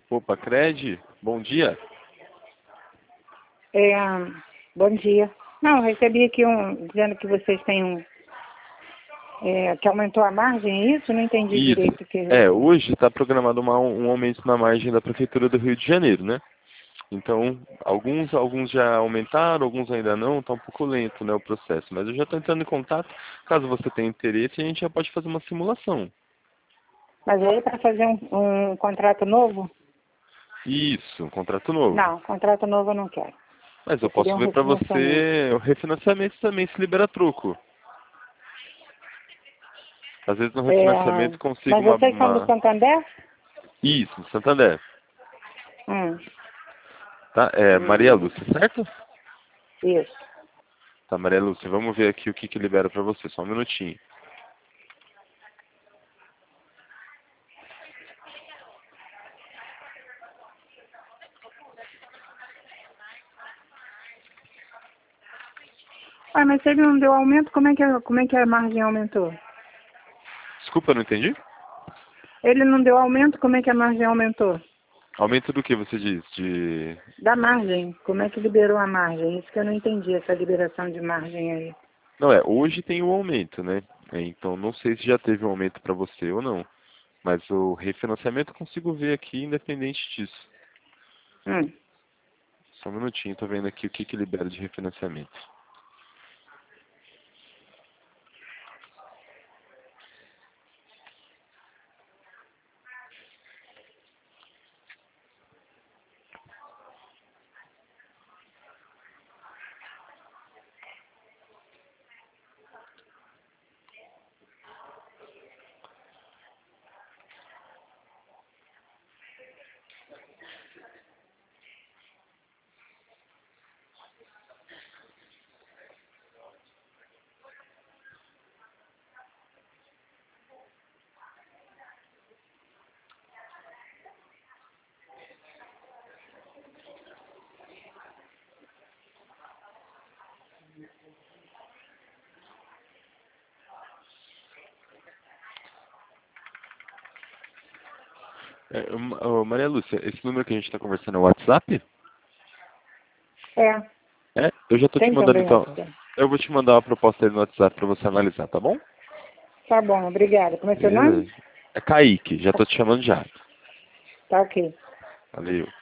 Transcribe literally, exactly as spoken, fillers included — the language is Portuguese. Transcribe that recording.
Opa, Cred, bom dia. É, bom dia. Não, eu recebi aqui um, dizendo que vocês têm um, é, que aumentou a margem, é isso? Não entendi Isso. direito o que eu É, recebi. hoje está programado uma- um aumento na margem da Prefeitura do Rio de Janeiro, né? Então, alguns, alguns já aumentaram, alguns ainda não, está um pouco lento, né, o processo. Mas eu já estou entrando em contato, caso você tenha interesse, a gente já pode fazer uma simulação. Mas aí para fazer um, um contrato novo? Isso, um contrato novo. Não, contrato novo eu não quero. Mas eu Eu queria posso um ver para refinanciamento. você o refinanciamento também se libera truco. Às vezes no É, refinanciamento consigo mas uma, vocês são do uma... Santander? Isso, Santander. Hum, Tá? É Maria hum, Lúcia, certo? isso. Tá, Maria Lúcia, vamos ver aqui o que, que libera para você, só um minutinho. Ah, mas se ele não deu aumento, como é que, a- como é que a margem aumentou? Desculpa, não entendi? Ele não deu aumento, como é que a margem aumentou? Aumento do que você diz? De... Da margem, como é que liberou a margem? Isso que eu não entendi, essa liberação de margem aí. Não, é, hoje tem o aumento, né? É, então, não sei se já teve um aumento para você ou não. Mas o refinanciamento eu consigo ver aqui, independente disso. Hum. Só um minutinho, tô vendo aqui o que, que libera de refinanciamento. É, ô, Maria Lúcia, esse número que a gente está conversando é o WhatsApp? É, É? Eu já tô te tem mandando também então. WhatsApp. Eu vou te mandar uma proposta aí no WhatsApp para você analisar, tá bom? Tá bom, obrigada. Como é seu nome? Beleza. É Kaique, já tô te chamando já. Tá ok. Valeu.